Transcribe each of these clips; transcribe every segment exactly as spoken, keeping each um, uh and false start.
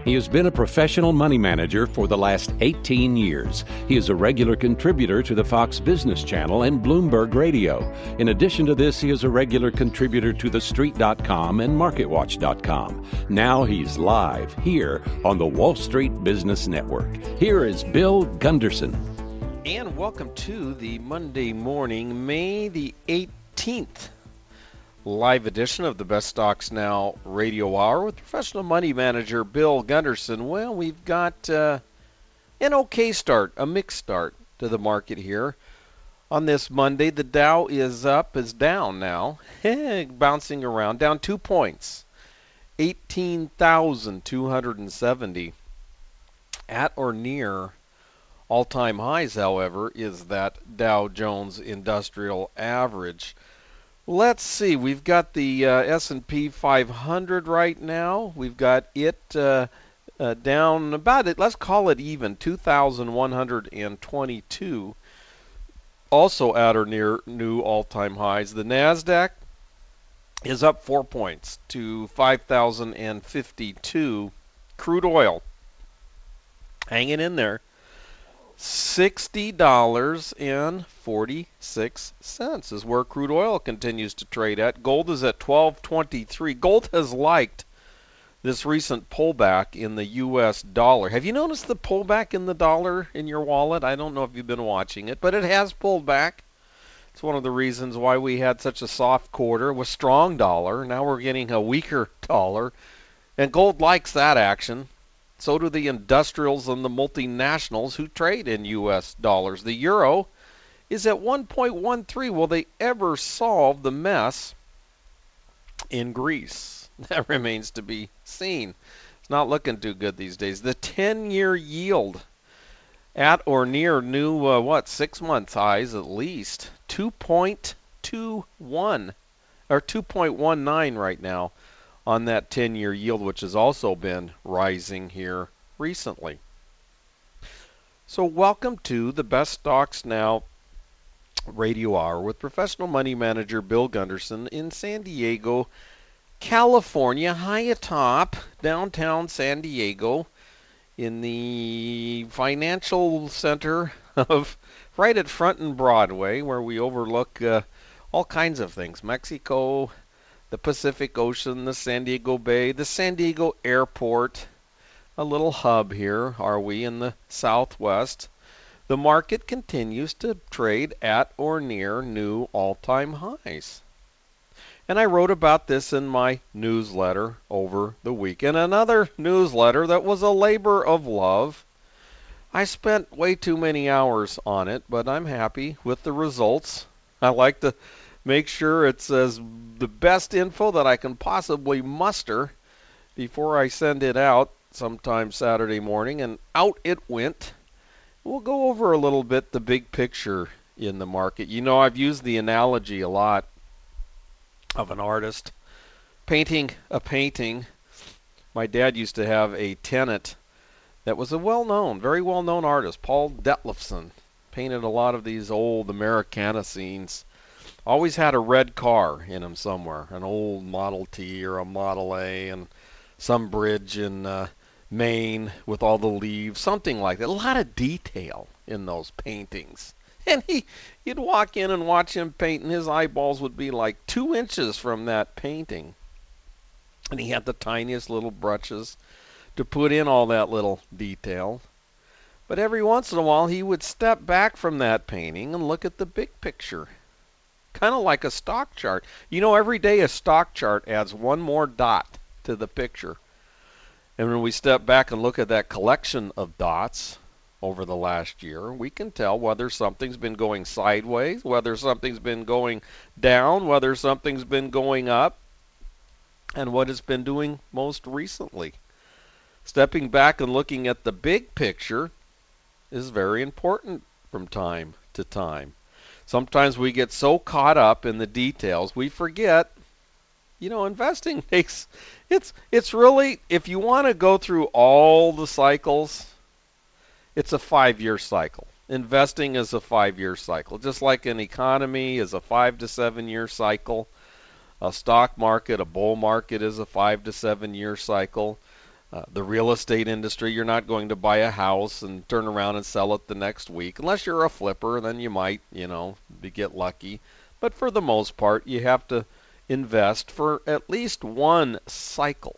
He has been a professional money manager for the last eighteen years. He is a regular contributor to the Fox Business Channel and Bloomberg Radio. In addition to this, he is a regular contributor to the street dot com and market watch dot com. Now he's live here on the Wall Street Business Network. Here is Bill Gunderson. And welcome to the Monday morning, May the eighteenth. Live edition of the Best Stocks Now Radio Hour with professional money manager Bill Gunderson. Well, we've got uh, an okay start, a mixed start to the market here. On this Monday, the Dow is up, is down now, bouncing around, down two points, eighteen thousand two hundred seventy. At or near all-time highs, however, is that Dow Jones Industrial Average. Let's see, we've got the uh, S and P five hundred right now. We've got it uh, uh, down about it, let's call it even, two thousand one hundred twenty-two. Also at or near new all-time highs. The NASDAQ is up four points to five thousand fifty-two. Crude oil hanging in there. sixty dollars and forty-six cents is where crude oil continues to trade at. Gold is at twelve twenty-three. Gold has liked this recent pullback in the U S dollar. Have you noticed the pullback in the dollar in your wallet? I don't know if you've been watching it, but it has pulled back. It's one of the reasons why we had such a soft quarter with strong dollar. Now we're getting a weaker dollar, and gold likes that action. So do the industrials and the multinationals who trade in U S dollars. The euro is at one point one three. Will they ever solve the mess in Greece? That remains to be seen. It's not looking too good these days. The ten-year yield at or near new, uh, what, six-month highs at least. two point two one, or two point one nine right now on that ten-year yield, which has also been rising here recently. So welcome to the Best Stocks Now Radio Hour with professional money manager Bill Gunderson in San Diego, California, high atop downtown San Diego in the financial center of right at Front and Broadway, where we overlook uh, all kinds of things. Mexico, the Pacific Ocean, the San Diego Bay, the San Diego Airport, a little hub here, are we, in the Southwest. The market continues to trade at or near new all-time highs. And I wrote about this in my newsletter over the weekend, another newsletter that was a labor of love. I spent way too many hours on it, but I'm happy with the results. I like to make sure it's as the best info that I can possibly muster before I send it out sometime Saturday morning, and out it went. We'll go over a little bit the big picture in the market. You know, I've used the analogy a lot of an artist painting a painting. My dad used to have a tenant that was a well-known, very well-known artist, Paul Detlefsen. Painted a lot of these old Americana scenes. Always had a red car in him somewhere, an old Model T or a Model A, and some bridge in uh, Maine with all the leaves, something like that. A lot of detail in those paintings. And he, you'd walk in and watch him paint, and his eyeballs would be like two inches from that painting. And he had the tiniest little brushes to put in all that little detail. But every once in a while, he would step back from that painting and look at the big picture. Kind of like a stock chart. You know, every day a stock chart adds one more dot to the picture. And when we step back and look at that collection of dots over the last year, we can tell whether something's been going sideways, whether something's been going down, whether something's been going up, and what it's been doing most recently. Stepping back and looking at the big picture is very important from time to time. Sometimes we get so caught up in the details, we forget, you know, investing takes, it's, it's really, if you want to go through all the cycles, it's a five-year cycle. Investing is a five-year cycle. Just like an economy is a five to seven-year cycle. A stock market, a bull market is a five to seven-year cycle. Uh, the real estate industry, you're not going to buy a house and turn around and sell it the next week. Unless you're a flipper, then you might, you know, be, get lucky. But for the most part, you have to invest for at least one cycle.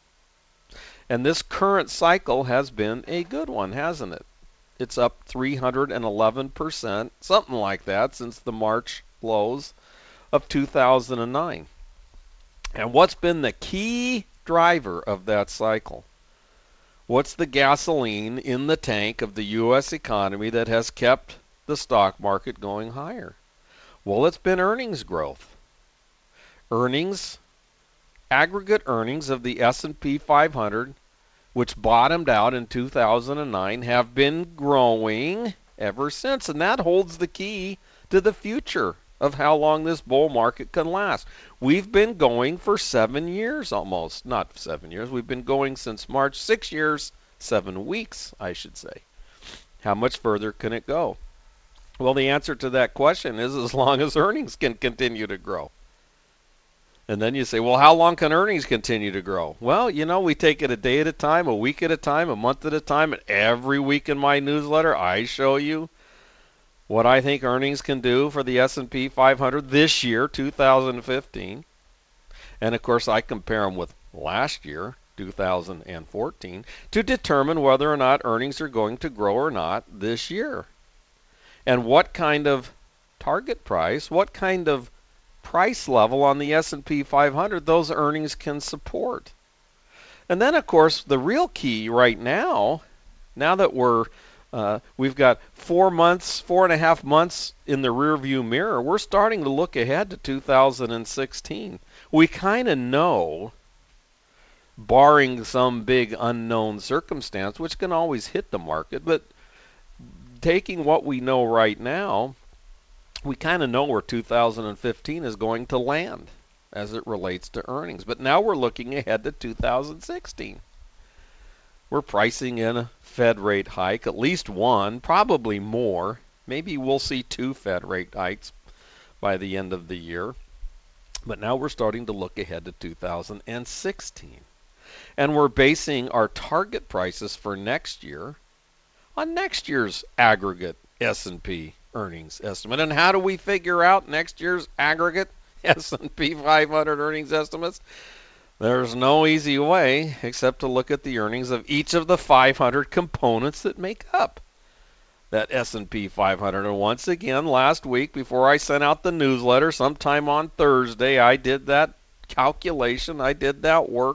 And this current cycle has been a good one, hasn't it? It's up three hundred eleven percent, something like that, since the March lows of two thousand nine. And what's been the key driver of that cycle? What's the gasoline in the tank of the U S economy that has kept the stock market going higher? Well, it's been earnings growth. Earnings, aggregate earnings of the S and P five hundred, which bottomed out in two thousand nine, have been growing ever since. And that holds the key to the future of how long this bull market can last. We've been going for seven years almost. Not seven years. We've been going since March, six years, seven weeks, I should say. How much further can it go? Well, the answer to that question is as long as earnings can continue to grow. And then you say, well, how long can earnings continue to grow? Well, you know, we take it a day at a time, a week at a time, a month at a time, and every week in my newsletter I show you what I think earnings can do for the S and P five hundred this year, two thousand fifteen. And of course, I compare them with last year, two thousand fourteen, to determine whether or not earnings are going to grow or not this year. And what kind of target price, what kind of price level on the S and P five hundred those earnings can support. And then, of course, the real key right now, now that we're Uh, we've got four months, four and a half months in the rearview mirror, we're starting to look ahead to two thousand sixteen. We kind of know, barring some big unknown circumstance, which can always hit the market, but taking what we know right now, we kind of know where two thousand fifteen is going to land as it relates to earnings. But now we're looking ahead to two thousand sixteen. We're pricing in a Fed rate hike, at least one, probably more. Maybe we'll see two Fed rate hikes by the end of the year. But now we're starting to look ahead to two thousand sixteen. And we're basing our target prices for next year on next year's aggregate S and P earnings estimate. And how do we figure out next year's aggregate S and P five hundred earnings estimates? There's no easy way except to look at the earnings of each of the five hundred components that make up that S and P five hundred. And once again, last week, before I sent out the newsletter, sometime on Thursday, I did that calculation, I did that work,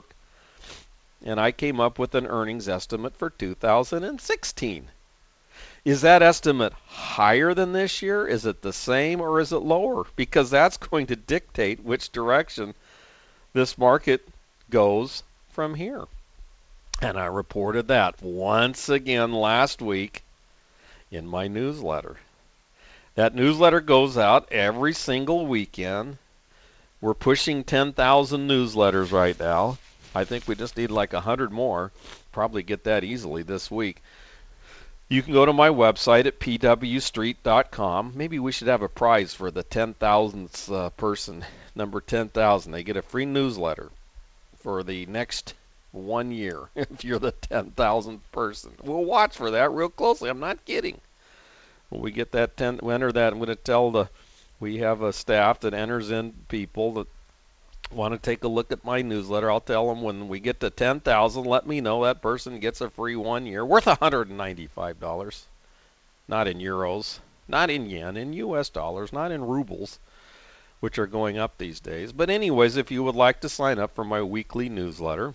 and I came up with an earnings estimate for two thousand sixteen. Is that estimate higher than this year? Is it the same, or is it lower? Because that's going to dictate which direction this market goes from here. And I reported that once again last week in my newsletter. That newsletter goes out every single weekend. We're pushing ten thousand newsletters right now. I think we just need like one hundred more. Probably get that easily this week. You can go to my website at p w street dot com. Maybe we should have a prize for the ten thousandth uh, person, number ten thousand. They get a free newsletter for the next one year if you're the ten thousandth person. We'll watch for that real closely. I'm not kidding. When we get that ten, we enter that, I'm going to tell the, we have a staff that enters in people that want to take a look at my newsletter. I'll tell them when we get to ten thousand, let me know. That person gets a free one year worth one hundred ninety-five dollars. Not in euros, not in yen, in U S dollars, not in rubles, which are going up these days. But anyways, if you would like to sign up for my weekly newsletter,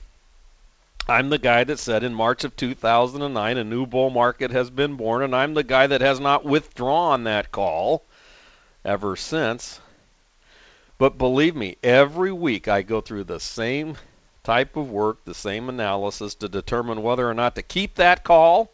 I'm the guy that said in March of two thousand nine a new bull market has been born, and I'm the guy that has not withdrawn that call ever since. But believe me, every week I go through the same type of work, the same analysis to determine whether or not to keep that call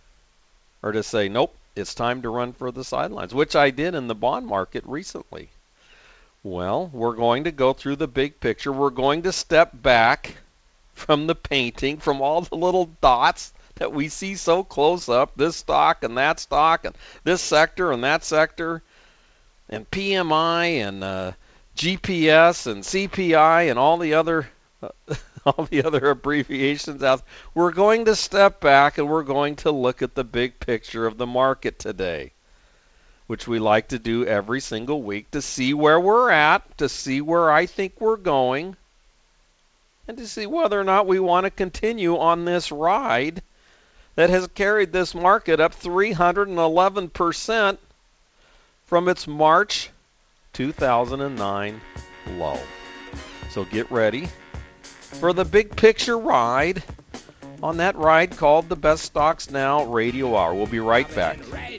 or to say, nope, it's time to run for the sidelines, which I did in the bond market recently. Well, we're going to go through the big picture. We're going to step back from the painting, from all the little dots that we see so close up, this stock and that stock and this sector and that sector, and P M I and uh, G P S and C P I and all the other uh, all the other abbreviations out. We're going to step back and we're going to look at the big picture of the market today, which we like to do every single week to see where we're at, to see where I think we're going, and to see whether or not we want to continue on this ride that has carried this market up three hundred eleven percent from its March two thousand nine low. So get ready for the big picture ride on that ride called the Best Stocks Now Radio Hour. We'll be right back.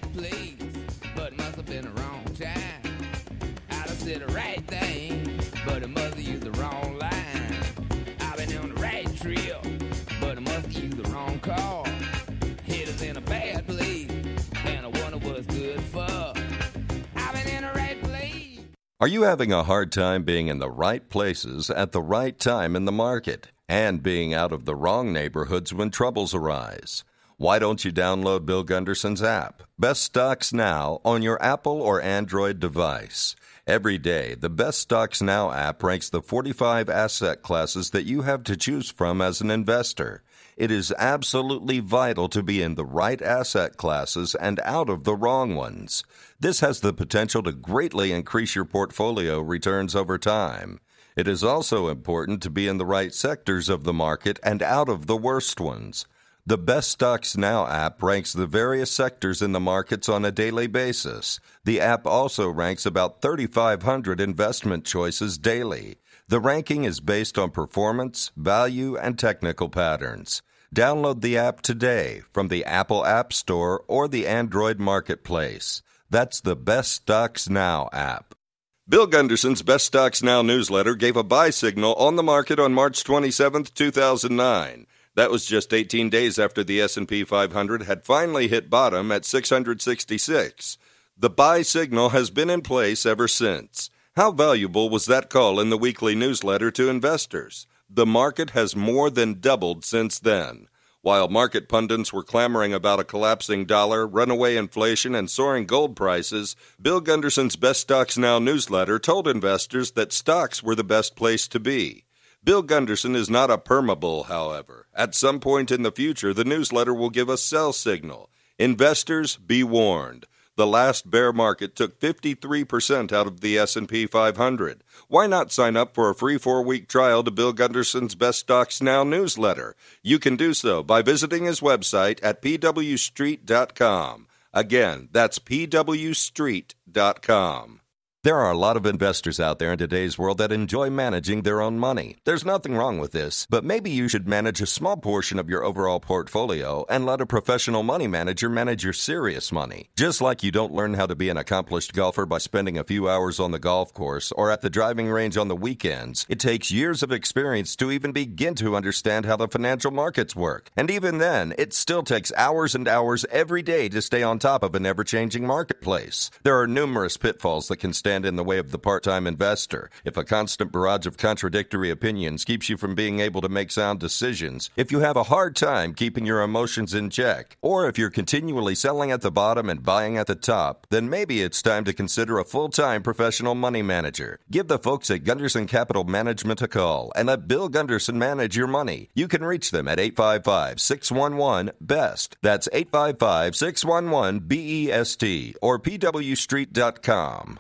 Are you having a hard time being in the right places at the right time in the market and being out of the wrong neighborhoods when troubles arise? Why don't you download Bill Gunderson's app, Best Stocks Now, on your Apple or Android device? Every day, the Best Stocks Now app ranks the forty-five asset classes that you have to choose from as an investor. It is absolutely vital to be in the right asset classes and out of the wrong ones. This has the potential to greatly increase your portfolio returns over time. It is also important to be in the right sectors of the market and out of the worst ones. The Best Stocks Now app ranks the various sectors in the markets on a daily basis. The app also ranks about thirty-five hundred investment choices daily. The ranking is based on performance, value, and technical patterns. Download the app today from the Apple App Store or the Android Marketplace. That's the Best Stocks Now app. Bill Gunderson's Best Stocks Now newsletter gave a buy signal on the market on March twenty-seventh, two thousand nine. That was just eighteen days after the S and P five hundred had finally hit bottom at six hundred sixty-six. The buy signal has been in place ever since. How valuable was that call in the weekly newsletter to investors? The market has more than doubled since then. While market pundits were clamoring about a collapsing dollar, runaway inflation, and soaring gold prices, Bill Gunderson's Best Stocks Now newsletter told investors that stocks were the best place to be. Bill Gunderson is not a permabull, however. At some point in the future, the newsletter will give a sell signal. Investors, be warned. The last bear market took fifty-three percent out of the S and P five hundred. Why not sign up for a free four-week trial to Bill Gunderson's Best Stocks Now newsletter? You can do so by visiting his website at p w street dot com. Again, that's p w street dot com. There are a lot of investors out there in today's world that enjoy managing their own money. There's nothing wrong with this, but maybe you should manage a small portion of your overall portfolio and let a professional money manager manage your serious money. Just like you don't learn how to be an accomplished golfer by spending a few hours on the golf course or at the driving range on the weekends, it takes years of experience to even begin to understand how the financial markets work. And even then, it still takes hours and hours every day to stay on top of an ever-changing marketplace. There are numerous pitfalls that can stand in the way of the part-time investor. If a constant barrage of contradictory opinions keeps you from being able to make sound decisions, if you have a hard time keeping your emotions in check, or if you're continually selling at the bottom and buying at the top, then maybe it's time to consider a full-time professional money manager. Give the folks at Gunderson Capital Management a call and let Bill Gunderson manage your money. You can reach them at eight five five, six one one, B E S T. That's eight five five, six one one, B E S T or p w street dot com.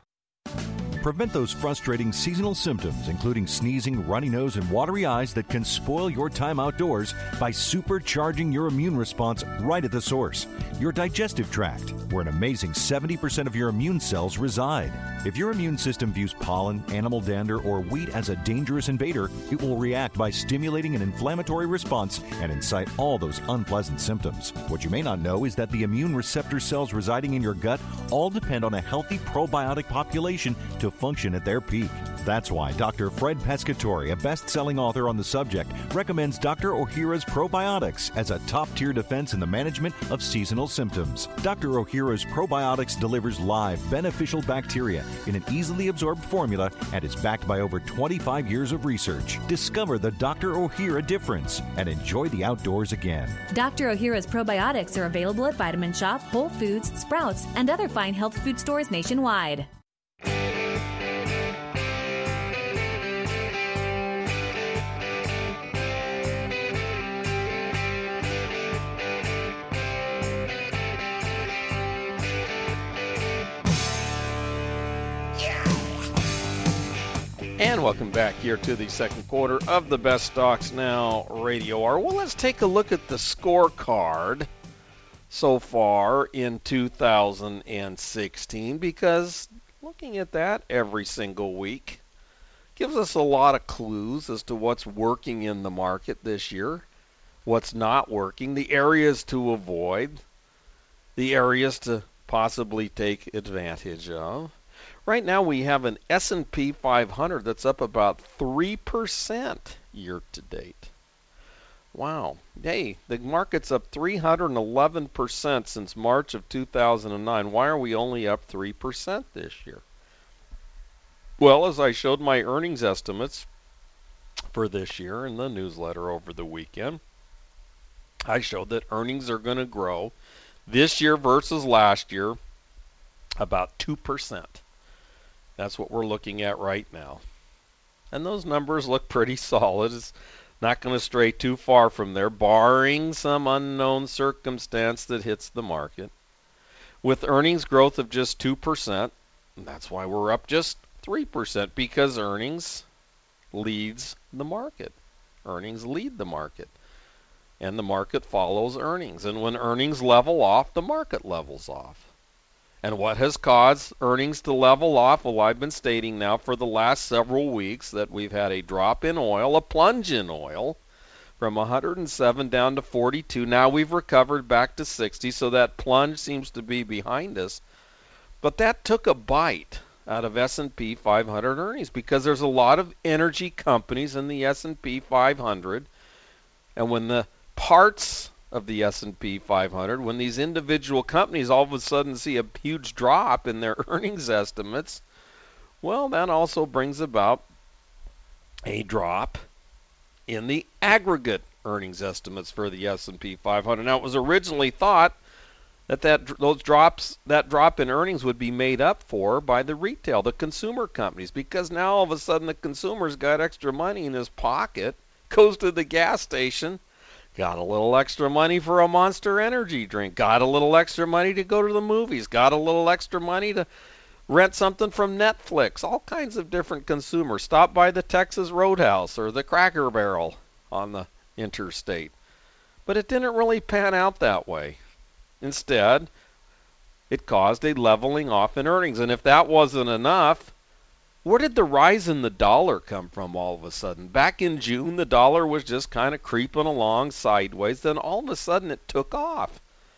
Prevent those frustrating seasonal symptoms, including sneezing, runny nose, and watery eyes that can spoil your time outdoors by supercharging your immune response right at the source, your digestive tract, where an amazing seventy percent of your immune cells reside. If your immune system views pollen, animal dander, or wheat as a dangerous invader, it will react by stimulating an inflammatory response and incite all those unpleasant symptoms. What you may not know is that the immune receptor cells residing in your gut all depend on a healthy probiotic population to function at their peak. That's why Doctor Fred Pescatore, a best-selling author on the subject, recommends Doctor Ohhira's Probiotics as a top-tier defense in the management of seasonal symptoms. Doctor Ohhira's Probiotics delivers live, beneficial bacteria in an easily absorbed formula and is backed by over twenty-five years of research. Discover the Doctor Ohhira difference and enjoy the outdoors again. Doctor Ohhira's Probiotics are available at Vitamin Shop, Whole Foods, Sprouts, and other fine health food stores nationwide. And welcome back here to the second quarter of the Best Stocks Now Radio Hour. Well, let's take a look at the scorecard so far in two thousand sixteen, because looking at that every single week gives us a lot of clues as to what's working in the market this year, what's not working, the areas to avoid, the areas to possibly take advantage of. Right now we have an S and P five hundred that's up about three percent year to date. Wow. Hey, the market's up three hundred eleven percent since March of two thousand nine. Why are we only up three percent this year? Well, as I showed my earnings estimates for this year in the newsletter over the weekend, I showed that earnings are going to grow this year versus last year about two percent. That's what we're looking at right now. And those numbers look pretty solid. It's not going to stray too far from there, barring some unknown circumstance that hits the market. With earnings growth of just two percent, that's why we're up just three percent, because earnings leads the market. Earnings lead the market. And the market follows earnings. And when earnings level off, the market levels off. And what has caused earnings to level off? Well, I've been stating now for the last several weeks that we've had a drop in oil, a plunge in oil, from one hundred seven down to forty-two. Now we've recovered back to sixty, so that plunge seems to be behind us. But that took a bite out of S and P five hundred earnings, because there's a lot of energy companies in the S and P five hundred. And when the parts of the S and P five hundred, when these individual companies all of a sudden see a huge drop in their earnings estimates, well, that also brings about a drop in the aggregate earnings estimates for the S and P five hundred. Now, it was originally thought that, that those drops, that drop in earnings would be made up for by the retail, the consumer companies, because now all of a sudden the consumer's got extra money in his pocket, goes to the gas station, got a little extra money for a Monster Energy drink, got a little extra money to go to the movies, got a little extra money to rent something from Netflix, all kinds of different consumers. Stop by the Texas Roadhouse or the Cracker Barrel on the interstate. But it didn't really pan out that way. Instead, it caused a leveling off in earnings. And if that wasn't enough, where did the rise in the dollar come from all of a sudden? Back in June, the dollar was just kind of creeping along sideways. Then all of a sudden it took off.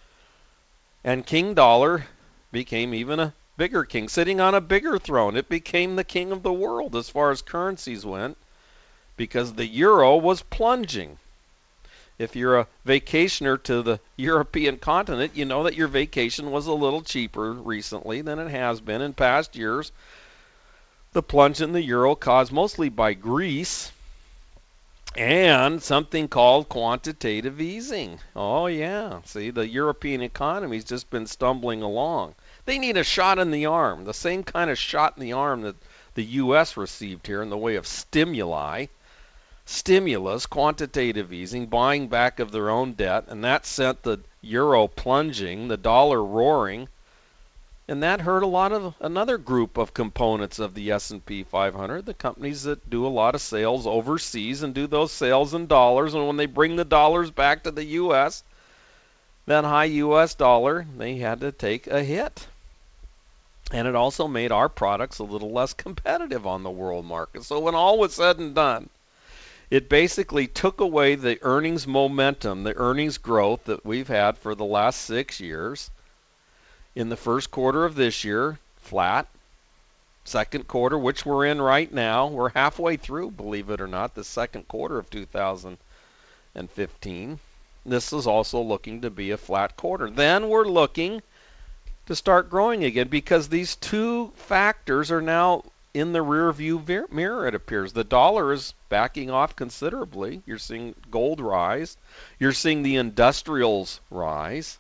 And King Dollar became even a bigger king, sitting on a bigger throne. It became the king of the world as far as currencies went, because the euro was plunging. If you're a vacationer to the European continent, you know that your vacation was a little cheaper recently than it has been in past years. The plunge in the euro caused mostly by Greece and something called quantitative easing. Oh, yeah. See, the European economy's just been stumbling along. They need a shot in the arm, the same kind of shot in the arm that the U S received here in the way of stimuli, stimulus, quantitative easing, buying back of their own debt, and that sent the euro plunging, the dollar roaring. And that hurt a lot of another group of components of the S and P five hundred, the companies that do a lot of sales overseas and do those sales in dollars. And when they bring the dollars back to the U S, that high U S dollar, they had to take a hit. And it also made our products a little less competitive on the world market. So when all was said and done, it basically took away the earnings momentum, the earnings growth that we've had for the last six years. In the first quarter of this year, flat. Second quarter, which we're in right now, we're halfway through, believe it or not, the second quarter of two thousand fifteen. This is also looking to be a flat quarter. Then we're looking to start growing again, because these two factors are now in the rear view mirror, it appears. The dollar is backing off considerably. You're seeing gold rise. You're seeing the industrials rise.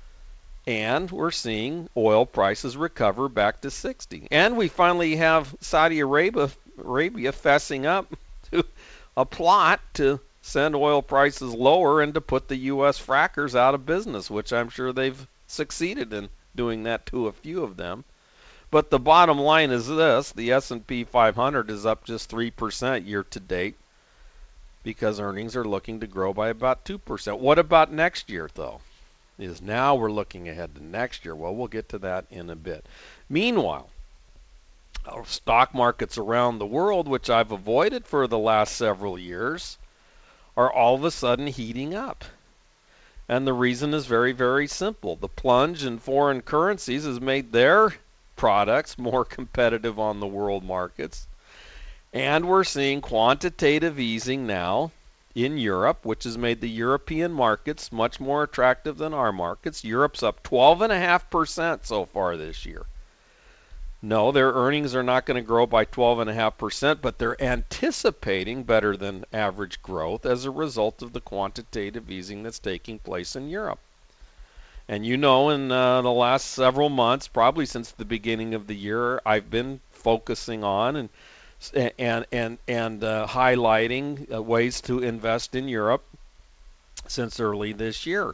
And we're seeing oil prices recover back to sixty. And we finally have Saudi Arabia, Arabia fessing up to a plot to send oil prices lower and to put the U S frackers out of business, which I'm sure they've succeeded in doing that to a few of them. But the bottom line is this: the S and P five hundred is up just three percent year to date because earnings are looking to grow by about two percent. What about next year, though? Is now we're looking ahead to next year. Well, we'll get to that in a bit. Meanwhile, our stock markets around the world, which I've avoided for the last several years, are all of a sudden heating up. And the reason is very, very simple. The plunge in foreign currencies has made their products more competitive on the world markets. And we're seeing quantitative easing now in Europe, which has made the European markets much more attractive than our markets. Europe's up twelve point five percent so far this year. No, their earnings are not going to grow by twelve point five percent, but they're anticipating better than average growth as a result of the quantitative easing that's taking place in Europe. And you know, in uh, the last several months, probably since the beginning of the year, I've been focusing on and and and and uh, highlighting uh, ways to invest in Europe since early this year.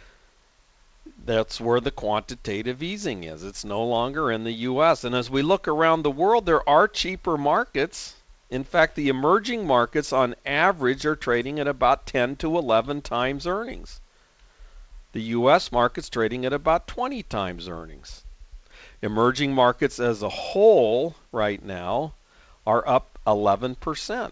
That's where the quantitative easing is. It's no longer in the U S. And as we look around the world, there are cheaper markets. In fact, the emerging markets on average are trading at about ten to eleven times earnings. The U S market's trading at about twenty times earnings. Emerging markets as a whole right now are up eleven percent.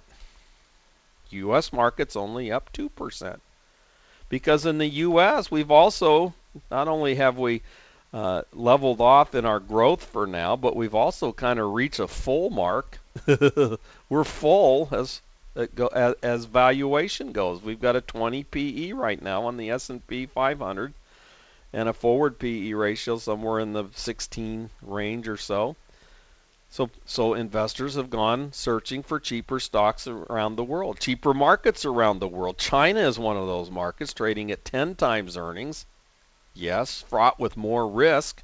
U S market's only up two percent. Because in the U S, we've also, not only have we uh, leveled off in our growth for now, but we've also kind of reached a full mark. We're full as, as as valuation goes. We've got a twenty P E right now on the S and P five hundred and a forward P E ratio somewhere in the sixteen range or so. So, so investors have gone searching for cheaper stocks around the world, cheaper markets around the world. China is one of those markets, trading at ten times earnings. Yes, fraught with more risk,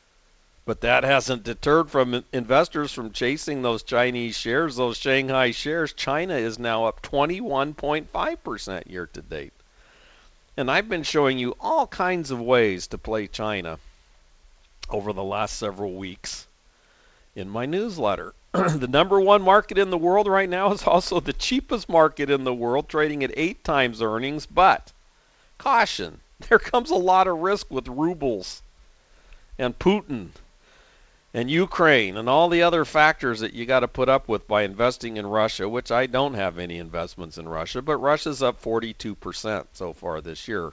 but that hasn't deterred from investors from chasing those Chinese shares, those Shanghai shares. China is now up twenty-one point five percent year to date. And I've been showing you all kinds of ways to play China over the last several weeks in my newsletter. The number one market in the world right now is also the cheapest market in the world, trading at eight times earnings. But caution, there comes a lot of risk with rubles and Putin and Ukraine and all the other factors that you got to put up with by investing in Russia, which I don't have any investments in Russia, but Russia's up forty-two percent so far this year.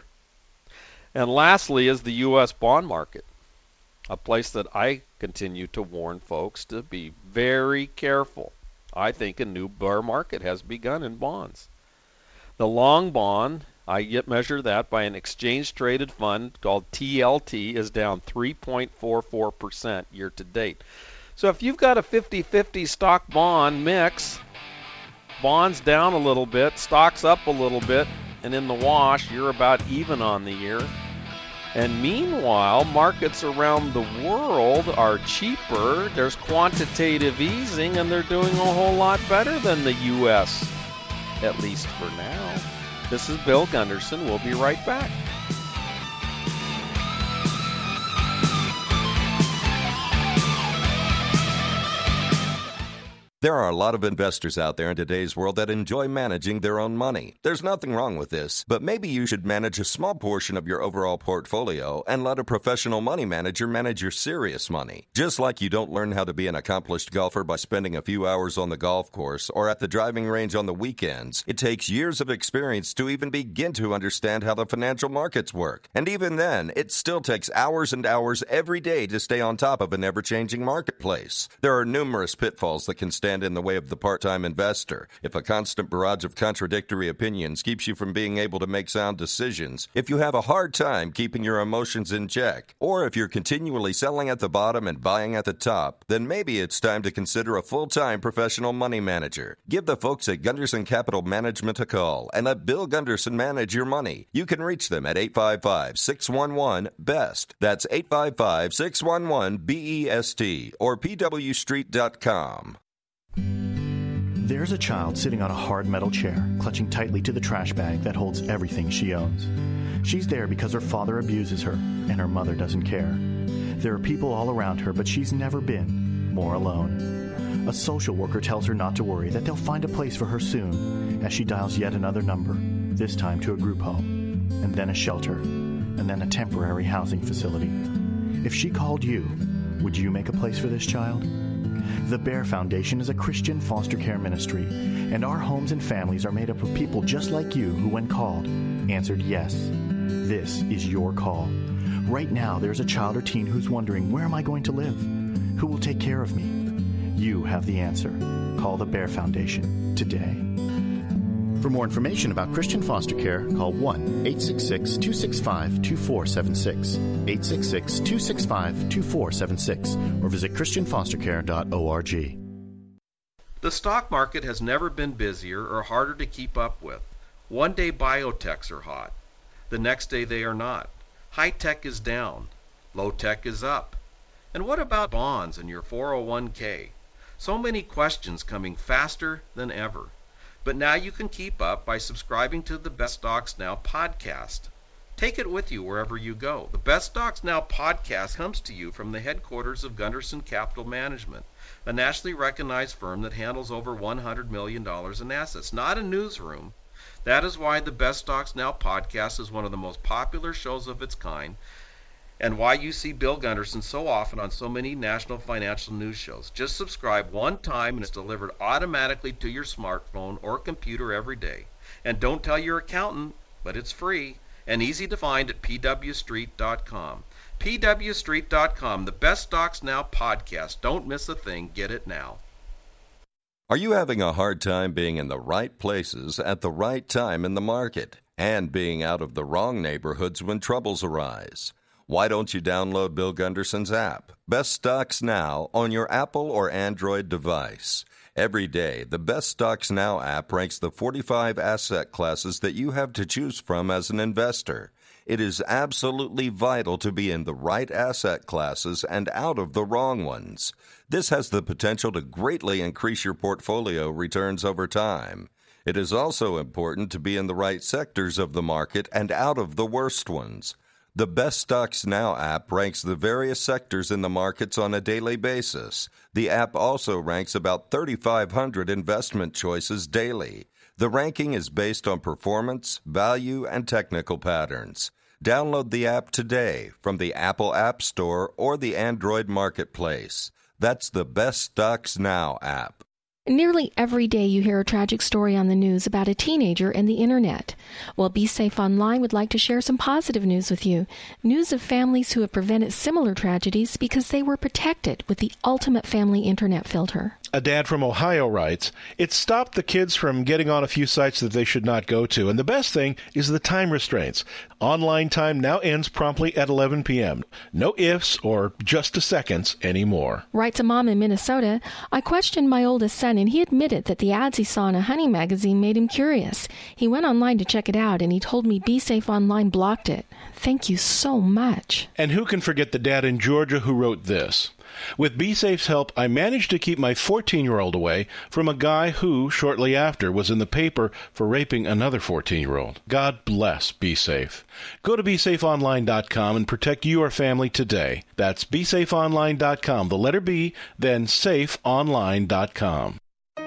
And lastly is the U S bond market, a place that I continue to warn folks to be very careful. I think a new bear market has begun in bonds. The long bond, I get measure that by an exchange-traded fund called T L T, is down three point four four percent year to date. So if you've got a fifty-fifty stock bond mix, bonds down a little bit, stocks up a little bit, and in the wash, you're about even on the year. And meanwhile, markets around the world are cheaper. There's quantitative easing, and they're doing a whole lot better than the U S, at least for now. This is Bill Gunderson. We'll be right back. There are a lot of investors out there in today's world that enjoy managing their own money. There's nothing wrong with this, but maybe you should manage a small portion of your overall portfolio and let a professional money manager manage your serious money. Just like you don't learn how to be an accomplished golfer by spending a few hours on the golf course or at the driving range on the weekends, it takes years of experience to even begin to understand how the financial markets work. And even then, it still takes hours and hours every day to stay on top of an ever-changing marketplace. There are numerous pitfalls that can stand in the way of the part-time investor. If a constant barrage of contradictory opinions keeps you from being able to make sound decisions, if you have a hard time keeping your emotions in check, or if you're continually selling at the bottom and buying at the top, then maybe it's time to consider a full-time professional money manager. Give the folks at Gunderson Capital Management a call and let Bill Gunderson manage your money. You can reach them at eight five five, six one one, B E S T. That's eight five five, six one one, B E S T or P W street dot com. There's a child sitting on a hard metal chair, clutching tightly to the trash bag that holds everything she owns. She's there because her father abuses her, and her mother doesn't care. There are people all around her, but she's never been more alone. A social worker tells her not to worry, that they'll find a place for her soon, as she dials yet another number, this time to a group home, and then a shelter, and then a temporary housing facility. If she called you, would you make a place for this child? The Bear Foundation is a Christian foster care ministry, and our homes and families are made up of people just like you who, when called, answered yes. This is your call. Right now, there's a child or teen who's wondering, where am I going to live? Who will take care of me? You have the answer. Call the Bear Foundation today. For more information about Christian foster care, call one eight six six, two six five, two four seven six, eight six six, two six five, two four seven six, or visit christian foster care dot org. The stock market has never been busier or harder to keep up with. One day biotechs are hot. The next day they are not. High tech is down. Low tech is up. And what about bonds and your four oh one k? So many questions coming faster than ever. But now you can keep up by subscribing to the Best Stocks Now podcast. Take it with you wherever you go. The Best Stocks Now podcast comes to you from the headquarters of Gunderson Capital Management, a nationally recognized firm that handles over one hundred million dollars in assets, not a newsroom. That is why the Best Stocks Now podcast is one of the most popular shows of its kind, and why you see Bill Gunderson so often on so many national financial news shows. Just subscribe one time and it's delivered automatically to your smartphone or computer every day. And don't tell your accountant, but it's free and easy to find at p w street dot com. p w street dot com, the Best Stocks Now podcast. Don't miss a thing. Get it now. Are you having a hard time being in the right places at the right time in the market and being out of the wrong neighborhoods when troubles arise? Why don't you download Bill Gunderson's app, Best Stocks Now, on your Apple or Android device? Every day, the Best Stocks Now app ranks the forty-five asset classes that you have to choose from as an investor. It is absolutely vital to be in the right asset classes and out of the wrong ones. This has the potential to greatly increase your portfolio returns over time. It is also important to be in the right sectors of the market and out of the worst ones. The Best Stocks Now app ranks the various sectors in the markets on a daily basis. The app also ranks about thirty-five hundred investment choices daily. The ranking is based on performance, value, and technical patterns. Download the app today from the Apple App Store or the Android Marketplace. That's the Best Stocks Now app. Nearly every day you hear a tragic story on the news about a teenager and the internet. Well, Be Safe Online would like to share some positive news with you. News of families who have prevented similar tragedies because they were protected with the ultimate family internet filter. A dad from Ohio writes, "It stopped the kids from getting on a few sites that they should not go to. And the best thing is the time restraints. Online time now ends promptly at eleven p.m. No ifs or just a seconds anymore." Writes a mom in Minnesota, "I questioned my oldest son and he admitted that the ads he saw in a hunting magazine made him curious. He went online to check it out and he told me Be Safe Online blocked it. Thank you so much." And who can forget the dad in Georgia who wrote this? "With BeSafe's help, I managed to keep my fourteen-year-old away from a guy who, shortly after, was in the paper for raping another fourteen-year-old. God bless BeSafe. Go to be safe online dot com and protect your family today. That's be safe online dot com, the letter B, then safe online dot com.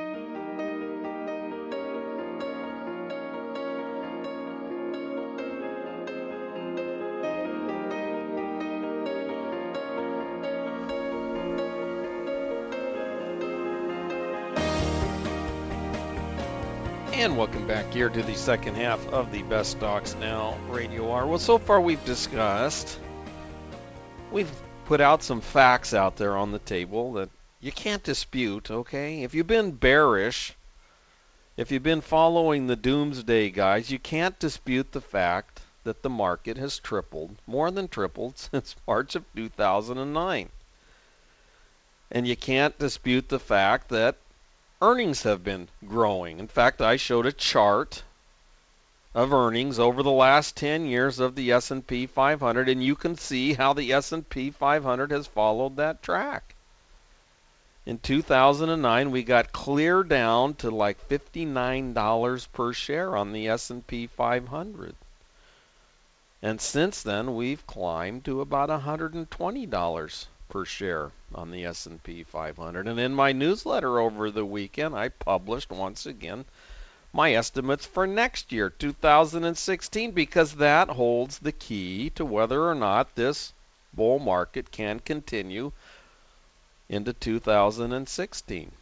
And welcome back here to the second half of the Best Stocks Now Radio Hour. Well, so far we've discussed, we've put out some facts out there on the table that you can't dispute, okay? If you've been bearish, if you've been following the doomsday guys, you can't dispute the fact that the market has tripled, more than tripled, since March of two thousand nine. And you can't dispute the fact that earnings have been growing. In fact, I showed a chart of earnings over the last ten years of the S and P five hundred, and you can see how the S and P five hundred has followed that track. In two thousand nine, we got clear down to like fifty-nine dollars per share on the S and P five hundred. And since then, we've climbed to about one hundred twenty dollars per share on the S and P five hundred. And in my newsletter over the weekend, I published once again my estimates for next year, two thousand sixteen, because that holds the key to whether or not this bull market can continue into two thousand sixteen.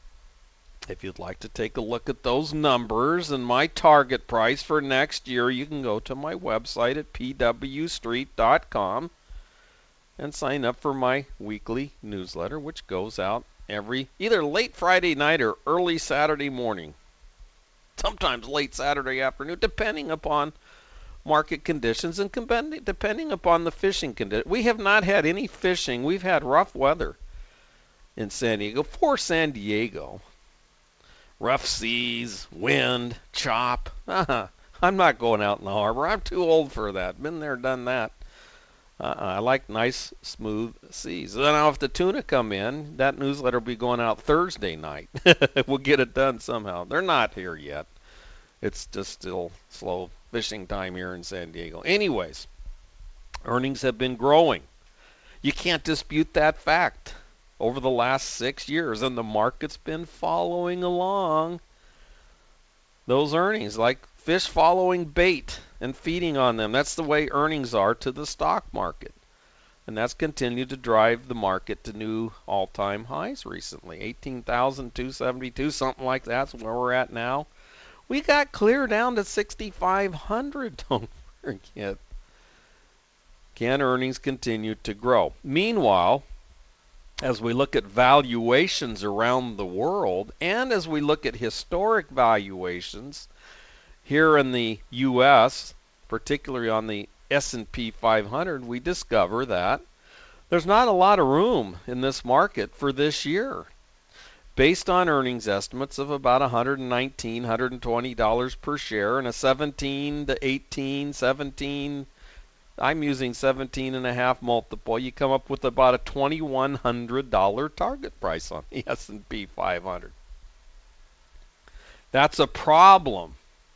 If you'd like to take a look at those numbers and my target price for next year, you can go to my website at p w street dot com and sign up for my weekly newsletter, which goes out every either late Friday night or early Saturday morning. Sometimes late Saturday afternoon, depending upon market conditions and depending upon the fishing conditions. We have not had any fishing. We've had rough weather in San Diego. For San Diego, rough seas, wind, chop. Uh-huh. I'm not going out in the harbor. I'm too old for that. Been there, done that. Uh, I like nice, smooth seas. Then I'll have the tuna come in. That newsletter will be going out Thursday night. We'll get it done somehow. They're not here yet. It's just still slow fishing time here in San Diego. Anyways, earnings have been growing. You can't dispute that fact. Over the last six years, and the market's been following along those earnings, like fish following bait and feeding on them. That's the way earnings are to the stock market. And that's continued to drive the market to new all-time highs recently. eighteen thousand two hundred seventy-two, something like that's where we're at now. We got clear down to sixty-five hundred, don't forget. Can earnings continue to grow? Meanwhile, as we look at valuations around the world, and as we look at historic valuations here in the U S, particularly on the S and P five hundred, we discover that there's not a lot of room in this market for this year. Based on earnings estimates of about one hundred nineteen dollars, one hundred twenty dollars per share and a seventeen to eighteen, seventeen, I'm using seventeen and a half multiple, you come up with about a twenty-one hundred dollars target price on the S and P five hundred. That's a problem.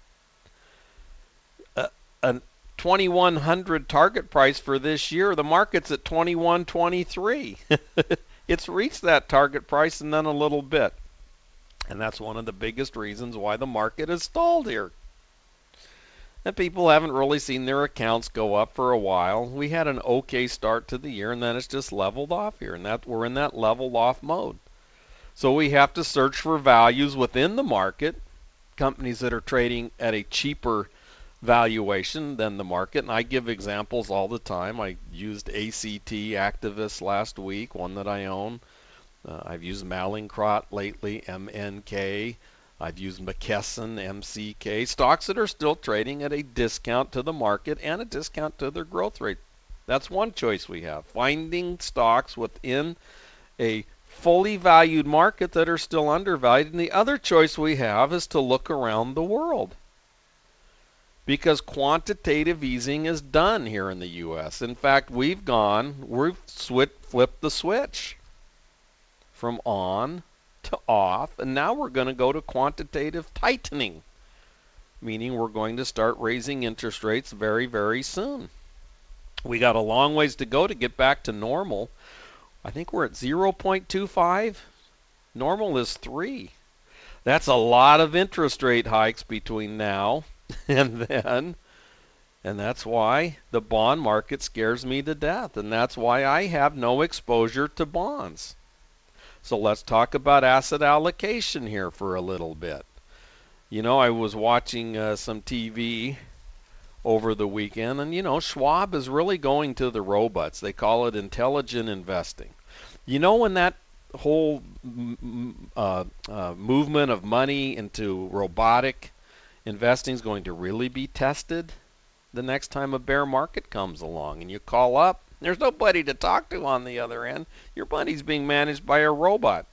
A, a twenty-one hundred target price for this year, the market's at twenty-one twenty-three. It's reached that target price and then a little bit. And that's one of the biggest reasons why the market has stalled here. And people haven't really seen their accounts go up for a while. We had an okay start to the year, and then it's just leveled off here, and that we're in that leveled off mode. So we have to search for values within the market, companies that are trading at a cheaper valuation than the market. And I give examples all the time. I used A C T Activist last week, one that I own. Uh, I've used Mallinckrodt lately, M N K. I've used McKesson, M C K, stocks that are still trading at a discount to the market and a discount to their growth rate. That's one choice we have, finding stocks within a fully valued market that are still undervalued. And the other choice we have is to look around the world, because quantitative easing is done here in the U S. In fact, we've gone, we've flipped the switch from on to off, and now we're going to go to quantitative tightening, meaning we're going to start raising interest rates very, very soon. We got a long ways to go to get back to normal. I think we're at zero point two five. Normal is three. That's a lot of interest rate hikes between now and then, and that's why the bond market scares me to death, and that's why I have no exposure to bonds. So let's talk about asset allocation here for a little bit. You know, I was watching uh, some T V over the weekend, and you know, Schwab is really going to the robots. They call it intelligent investing. You know, when that whole uh, uh, movement of money into robotic investing is going to really be tested the next time a bear market comes along, and you call up, there's nobody to talk to on the other end. Your money's being managed by a robot.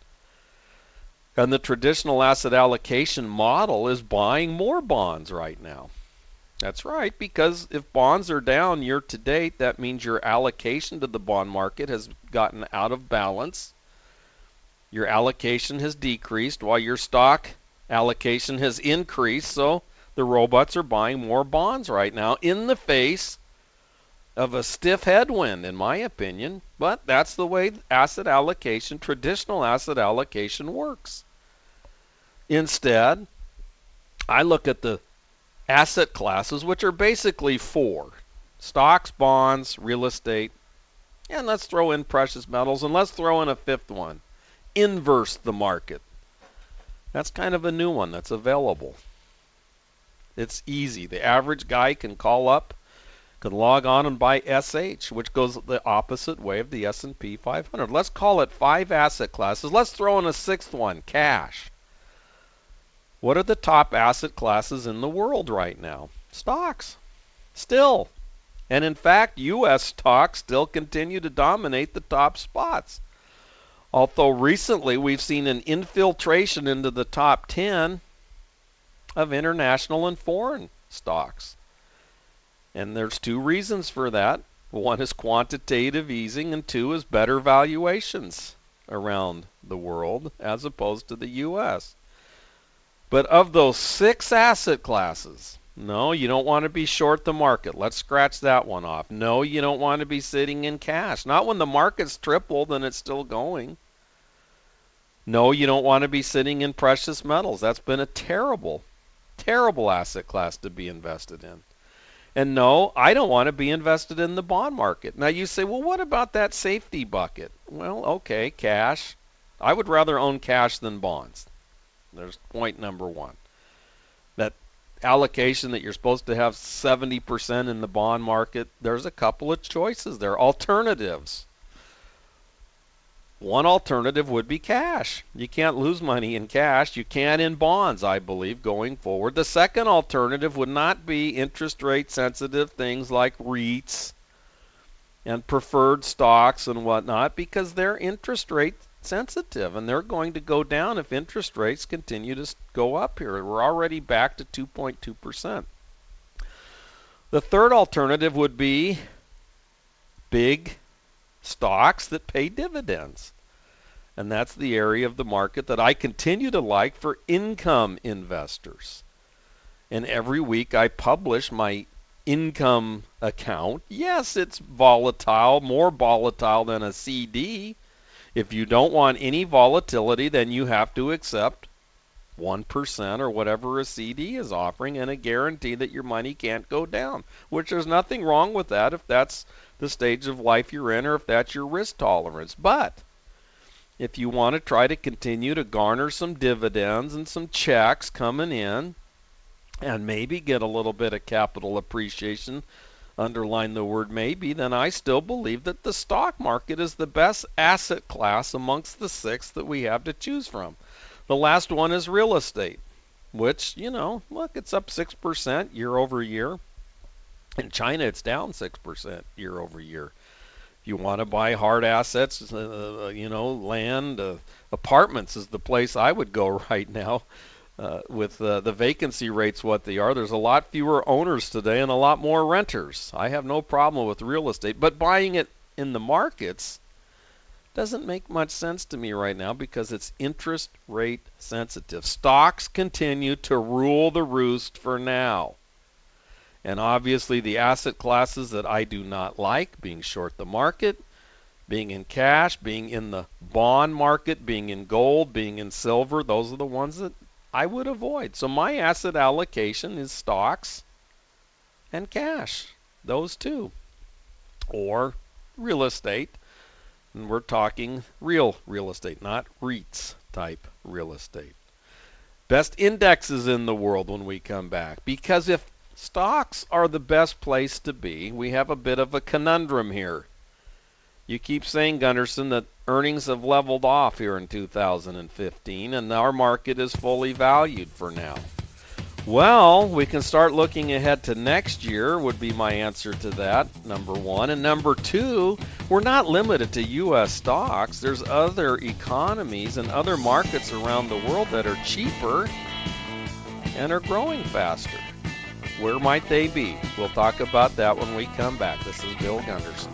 And the traditional asset allocation model is buying more bonds right now. That's right, because if bonds are down year to date, that means your allocation to the bond market has gotten out of balance. Your allocation has decreased while your stock allocation has increased. So the robots are buying more bonds right now in the face of a stiff headwind, in my opinion, but that's the way asset allocation, traditional asset allocation works. Instead, I look at the asset classes, which are basically four: stocks, bonds, real estate, and let's throw in precious metals, and let's throw in a fifth one: inverse the market. That's kind of a new one that's available. It's easy. The average guy can call up, can log on and buy S H, which goes the opposite way of the S and P five hundred. Let's call it five asset classes. Let's throw in a sixth one: cash. What are the top asset classes in the world right now? Stocks. Still. And in fact, U S stocks still continue to dominate the top spots. Although recently we've seen an infiltration into the top ten of international and foreign stocks. And there's two reasons for that. One is quantitative easing, and two is better valuations around the world as opposed to the U S. But of those six asset classes, no, you don't want to be short the market. Let's scratch that one off. No, you don't want to be sitting in cash. Not when the market's tripled and it's still going. No, you don't want to be sitting in precious metals. That's been a terrible, terrible asset class to be invested in. And no, I don't want to be invested in the bond market. Now you say, well, what about that safety bucket? Well, okay, cash. I would rather own cash than bonds. There's point number one. That allocation that you're supposed to have seventy percent in the bond market, there's a couple of choices there, alternatives. One alternative would be cash. You can't lose money in cash. You can in bonds, I believe, going forward. The second alternative would not be interest rate sensitive things like REITs and preferred stocks and whatnot, because they're interest rate sensitive and they're going to go down if interest rates continue to go up here. We're already back to two point two percent. The third alternative would be big stocks that pay dividends. And that's the area of the market that I continue to like for income investors. And every week I publish my income account. Yes, it's volatile, more volatile than a C D. If you don't want any volatility, then you have to accept one percent or whatever a C D is offering and a guarantee that your money can't go down, which there's nothing wrong with that if that's the stage of life you're in or if that's your risk tolerance. But if you want to try to continue to garner some dividends and some checks coming in and maybe get a little bit of capital appreciation, underline the word maybe, then I still believe that the stock market is the best asset class amongst the six that we have to choose from. The last one is real estate, which, you know, look, it's up six percent year over year. In China, it's down six percent year over year. If you want to buy hard assets, uh, you know, land, uh, apartments is the place I would go right now. Uh, with uh, the vacancy rates what they are, there's a lot fewer owners today and a lot more renters. I have no problem with real estate, but buying it in the markets doesn't make much sense to me right now because it's interest rate sensitive. Stocks continue to rule the roost for now. And obviously the asset classes that I do not like, being short the market, being in cash, being in the bond market, being in gold, being in silver, those are the ones that I would avoid. So my asset allocation is stocks and cash, those two, or real estate. And we're talking real real estate, not REITs type real estate. Best indexes in the world when we come back. Because if stocks are the best place to be, we have a bit of a conundrum here. You keep saying, Gunderson, that earnings have leveled off here in two thousand fifteen, and our market is fully valued for now. Well, we can start looking ahead to next year would be my answer to that, number one. And number two, we're not limited to U S stocks. There's other economies and other markets around the world that are cheaper and are growing faster. Where might they be? We'll talk about that when we come back. This is Bill Gunderson.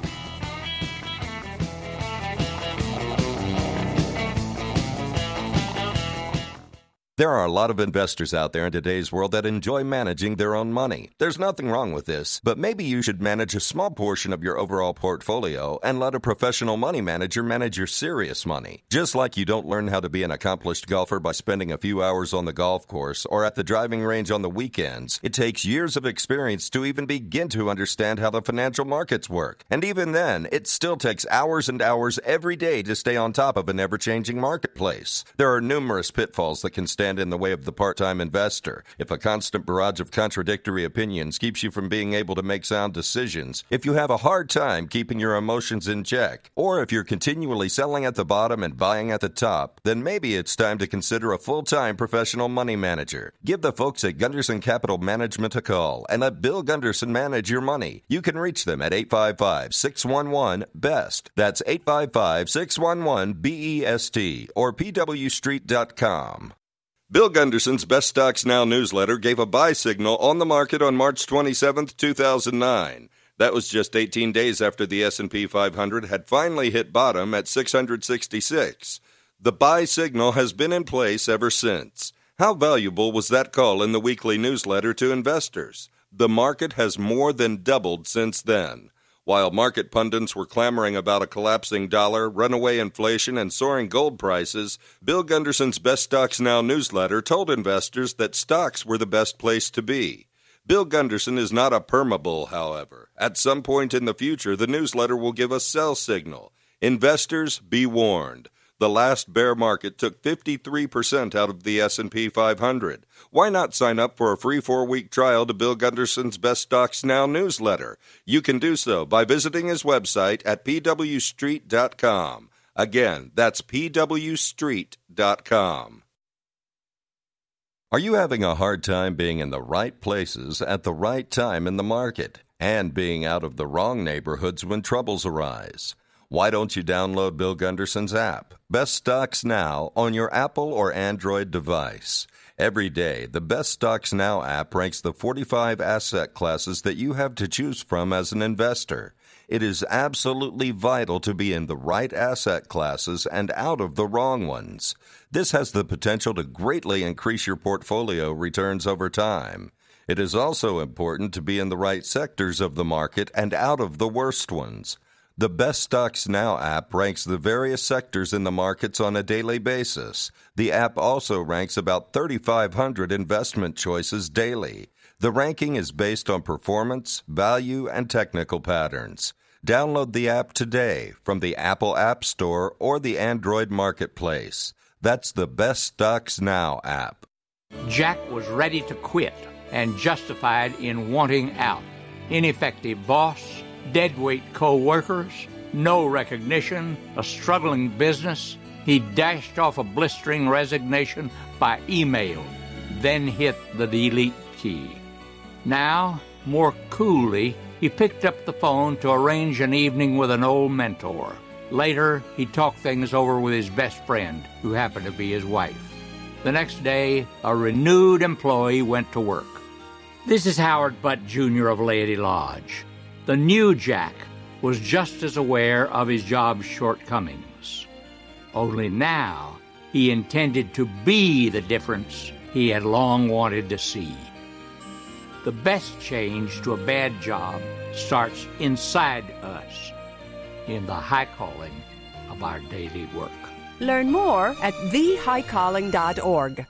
There are a lot of investors out there in today's world that enjoy managing their own money. There's nothing wrong with this, but maybe you should manage a small portion of your overall portfolio and let a professional money manager manage your serious money. Just like you don't learn how to be an accomplished golfer by spending a few hours on the golf course or at the driving range on the weekends, it takes years of experience to even begin to understand how the financial markets work. And even then, it still takes hours and hours every day to stay on top of an ever-changing marketplace. There are numerous pitfalls that can stand in the way of the part-time investor. If a constant barrage of contradictory opinions keeps you from being able to make sound decisions, if you have a hard time keeping your emotions in check, or if you're continually selling at the bottom and buying at the top, then maybe it's time to consider a full-time professional money manager. Give the folks at Gunderson Capital Management a call and let Bill Gunderson manage your money. You can reach them at eight five five, six one one, B E S T. That's eight five five, six one one, B E S T or P W street dot com. Bill Gunderson's Best Stocks Now newsletter gave a buy signal on the market on March twenty-seventh, two thousand nine. That was just eighteen days after the S and P five hundred had finally hit bottom at six hundred sixty-six. The buy signal has been in place ever since. How valuable was that call in the weekly newsletter to investors? The market has more than doubled since then. While market pundits were clamoring about a collapsing dollar, runaway inflation, and soaring gold prices, Bill Gunderson's Best Stocks Now newsletter told investors that stocks were the best place to be. Bill Gunderson is not a permabull, however. At some point in the future, the newsletter will give a sell signal. Investors, be warned. The last bear market took fifty-three percent out of the S and P five hundred. Why not sign up for a free four-week trial to Bill Gunderson's Best Stocks Now newsletter? You can do so by visiting his website at P W street dot com. Again, that's P W street dot com. Are you having a hard time being in the right places at the right time in the market and being out of the wrong neighborhoods when troubles arise? Why don't you download Bill Gunderson's app, Best Stocks Now, on your Apple or Android device? Every day, the Best Stocks Now app ranks the forty-five asset classes that you have to choose from as an investor. It is absolutely vital to be in the right asset classes and out of the wrong ones. This has the potential to greatly increase your portfolio returns over time. It is also important to be in the right sectors of the market and out of the worst ones. The Best Stocks Now app ranks the various sectors in the markets on a daily basis. The app also ranks about thirty-five hundred investment choices daily. The ranking is based on performance, value, and technical patterns. Download the app today from the Apple App Store or the Android Marketplace. That's the Best Stocks Now app. Jack was ready to quit and justified in wanting out. Ineffective boss, deadweight co-workers, no recognition, a struggling business. He dashed off a blistering resignation by email, then hit the delete key. Now, more coolly, he picked up the phone to arrange an evening with an old mentor. Later, he talked things over with his best friend, who happened to be his wife. The next day, a renewed employee went to work. This is Howard Butt, Junior of Laity Lodge. The new Jack was just as aware of his job's shortcomings. Only now he intended to be the difference he had long wanted to see. The best change to a bad job starts inside us, in the high calling of our daily work. Learn more at the high calling dot org.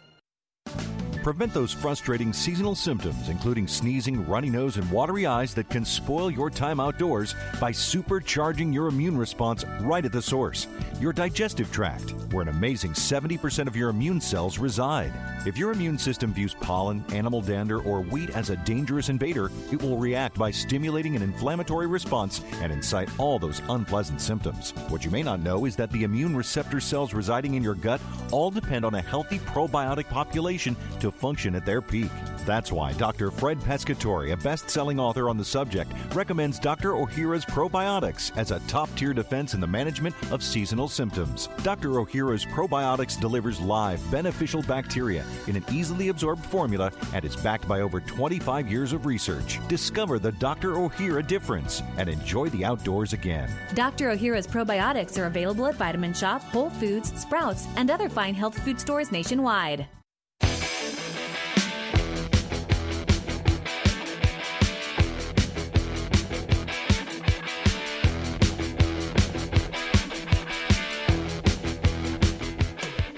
Prevent those frustrating seasonal symptoms, including sneezing, runny nose, and watery eyes that can spoil your time outdoors by supercharging your immune response right at the source, your digestive tract, where an amazing seventy percent of your immune cells reside. If your immune system views pollen, animal dander, or wheat as a dangerous invader, it will react by stimulating an inflammatory response and incite all those unpleasant symptoms. What you may not know is that the immune receptor cells residing in your gut all depend on a healthy probiotic population to function at their peak. That's why Doctor Fred Pescatore, a best-selling author on the subject, recommends Doctor Ohhira's Probiotics as a top-tier defense in the management of seasonal symptoms. Doctor Ohhira's Probiotics delivers live, beneficial bacteria in an easily absorbed formula and is backed by over twenty-five years of research. Discover the Doctor Ohhira difference and enjoy the outdoors again. Doctor Ohhira's Probiotics are available at Vitamin Shop, Whole Foods, Sprouts, and other fine health food stores nationwide.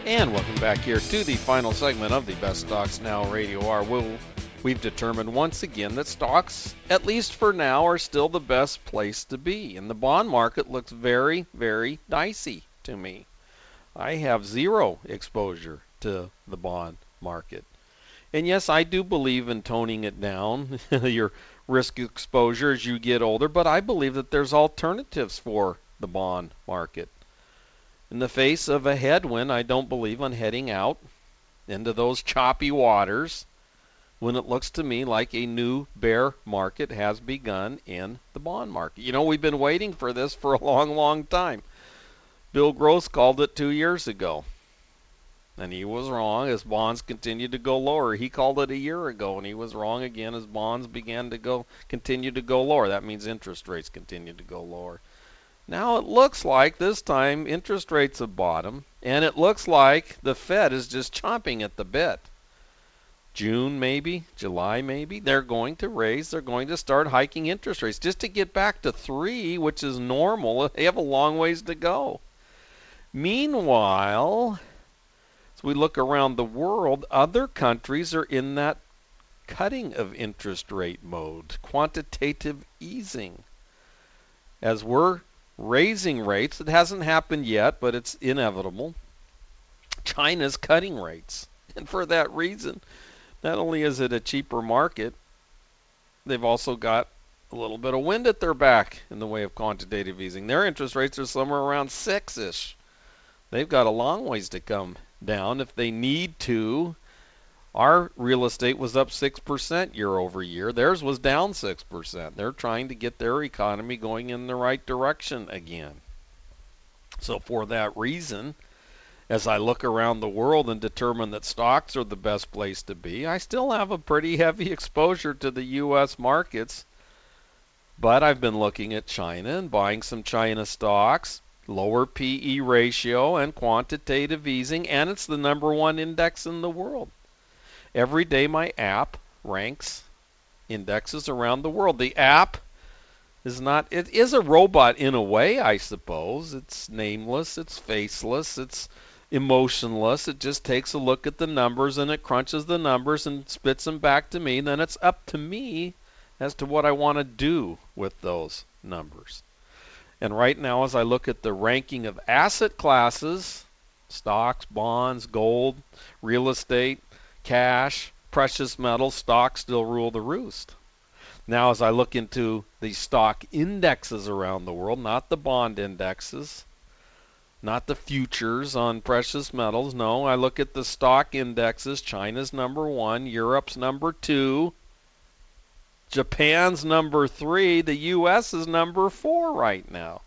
And welcome back here to the final segment of the Best Stocks Now Radio Hour. We'll, we've determined once again that stocks, at least for now, are still the best place to be. And the bond market looks very, very dicey to me. I have zero exposure to the bond market. And yes, I do believe in toning it down, your risk exposure as you get older, but I believe that there's alternatives for the bond market. In the face of a headwind, I don't believe on heading out into those choppy waters when it looks to me like a new bear market has begun in the bond market. You know, we've been waiting for this for a long, long time. Bill Gross called it two years ago, and he was wrong as bonds continued to go lower. He called it a year ago, and he was wrong again as bonds began to go continue to go lower. That means interest rates continued to go lower. Now it looks like this time interest rates have bottomed, and it looks like the Fed is just chomping at the bit. June maybe, July maybe, they're going to raise, they're going to start hiking interest rates just to get back to three, which is normal. They have a long ways to go. Meanwhile, as we look around the world, other countries are in that cutting of interest rate mode, quantitative easing. As we're raising rates, it hasn't happened yet, but it's inevitable. China's cutting rates. And for that reason, not only is it a cheaper market, they've also got a little bit of wind at their back in the way of quantitative easing. Their interest rates are somewhere around six-ish. They've got a long ways to come down if they need to. Our real estate was up six percent year over year. Theirs was down six percent. They're trying to get their economy going in the right direction again. So for that reason, as I look around the world and determine that stocks are the best place to be, I still have a pretty heavy exposure to the U S markets. But I've been looking at China and buying some China stocks, lower P E ratio and quantitative easing, and it's the number one index in the world. Every day my app ranks indexes around the world. The app is not, it is a robot in a way, I suppose. It's nameless, it's faceless, it's emotionless. It just takes a look at the numbers and it crunches the numbers and spits them back to me. And then it's up to me as to what I want to do with those numbers. And right now, as I look at the ranking of asset classes, stocks, bonds, gold, real estate, cash, precious metals, stocks still rule the roost. Now, as I look into the stock indexes around the world, not the bond indexes, not the futures on precious metals, no, I look at the stock indexes. China's number one, Europe's number two, Japan's number three, the U S is number four right now.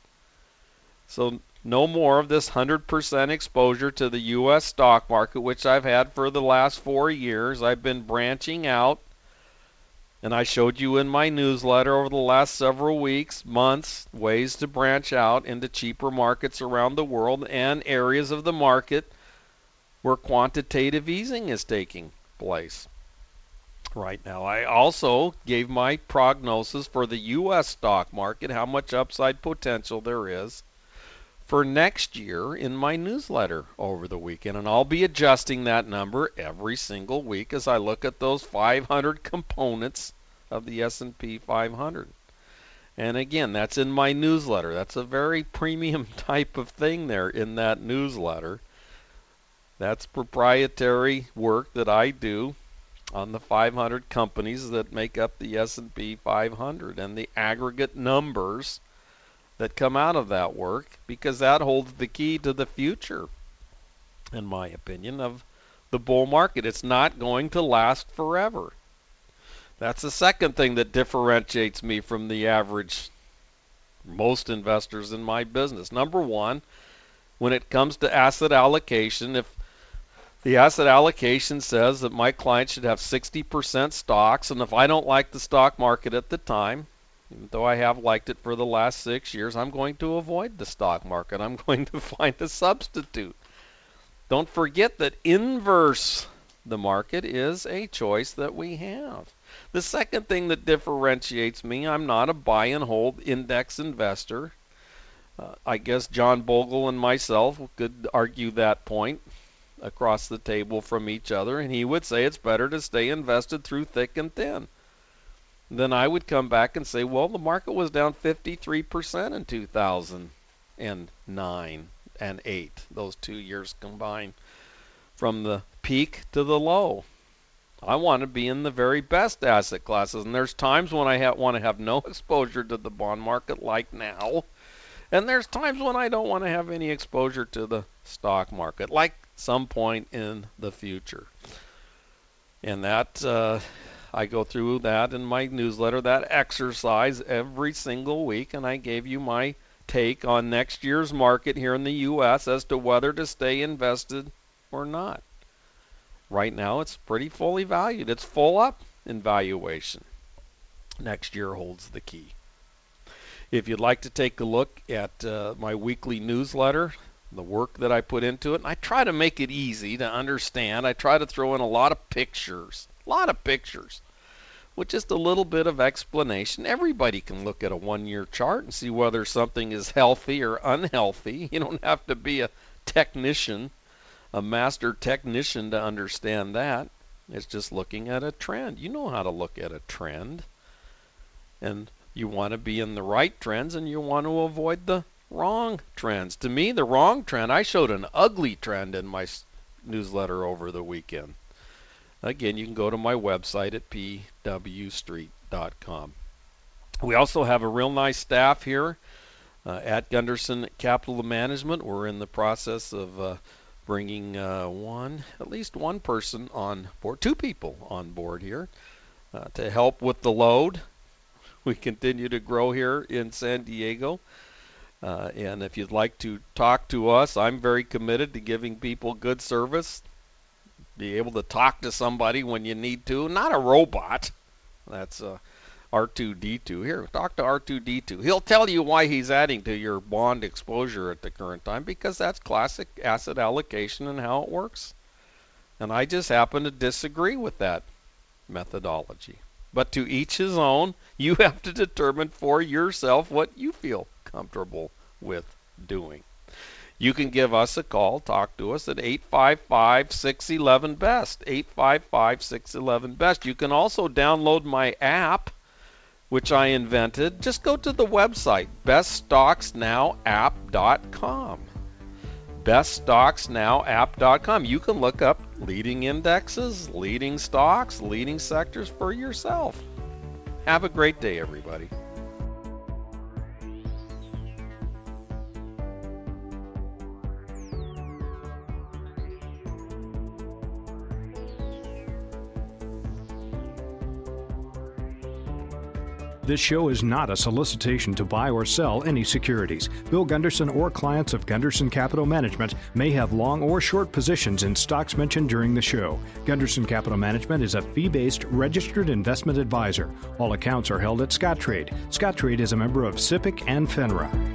So no more of this one hundred percent exposure to the U S stock market, which I've had for the last four years. I've been branching out, and I showed you in my newsletter over the last several weeks, months, ways to branch out into cheaper markets around the world and areas of the market where quantitative easing is taking place right now. I also gave my prognosis for the U S stock market, how much upside potential there is for next year in my newsletter over the weekend, and I'll be adjusting that number every single week as I look at those five hundred components of the S and P five hundred. And again, that's in my newsletter. That's a very premium type of thing there in that newsletter. That's proprietary work that I do on the five hundred companies that make up the S and P five hundred and the aggregate numbers that come out of that work, because that holds the key to the future, in my opinion, of the bull market. It's not going to last forever. That's the second thing that differentiates me from the average, most investors in my business. Number one, when it comes to asset allocation, if the asset allocation says that my client should have sixty percent stocks, and if I don't like the stock market at the time, even though I have liked it for the last six years, I'm going to avoid the stock market. I'm going to find a substitute. Don't forget that inverse the market is a choice that we have. The second thing that differentiates me, I'm not a buy and hold index investor. Uh, I guess John Bogle and myself could argue that point across the table from each other, and he would say it's better to stay invested through thick and thin. Then I would come back and say, well, the market was down fifty-three percent in two thousand nine and eight, those two years combined, from the peak to the low. I want to be in the very best asset classes, and there's times when I ha- want to have no exposure to the bond market like now, and there's times when I don't want to have any exposure to the stock market like some point in the future. And that uh, I go through that in my newsletter, that exercise every single week, and I gave you my take on next year's market here in the U S as to whether to stay invested or not. Right now it's pretty fully valued. It's full up in valuation. Next year holds the key. If you'd like to take a look at uh, my weekly newsletter, the work that I put into it, and I try to make it easy to understand. I try to throw in a lot of pictures, a lot of pictures, with just a little bit of explanation. Everybody can look at a one-year chart and see whether something is healthy or unhealthy. You don't have to be a technician, a master technician to understand that. It's just looking at a trend. You know how to look at a trend. And you want to be in the right trends, and you want to avoid the wrong trends. To me, the wrong trend, I showed an ugly trend in my newsletter over the weekend. Again, you can go to my website at p w street dot com. We also have a real nice staff here uh, at Gunderson Capital Management. We're in the process of uh, bringing uh, one, at least one person on board, two people on board here uh, to help with the load. We continue to grow here in San Diego. Uh, and if you'd like to talk to us, I'm very committed to giving people good service. Be able to talk to somebody when you need to, not a robot. That's uh, R two D two. Here, talk to R two D two. He'll tell you why he's adding to your bond exposure at the current time, because that's classic asset allocation and how it works. And I just happen to disagree with that methodology. But to each his own. You have to determine for yourself what you feel comfortable with doing. You can give us a call, talk to us at eight five five, six one one, B E S T, eight five five, six one one, B E S T. You can also download my app, which I invented. Just go to the website, best stocks now app dot com. best stocks now app dot com. You can look up leading indexes, leading stocks, leading sectors for yourself. Have a great day, everybody. This show is not a solicitation to buy or sell any securities. Bill Gunderson or clients of Gunderson Capital Management may have long or short positions in stocks mentioned during the show. Gunderson Capital Management is a fee-based registered investment advisor. All accounts are held at Scottrade. Scottrade is a member of SIPC and FINRA.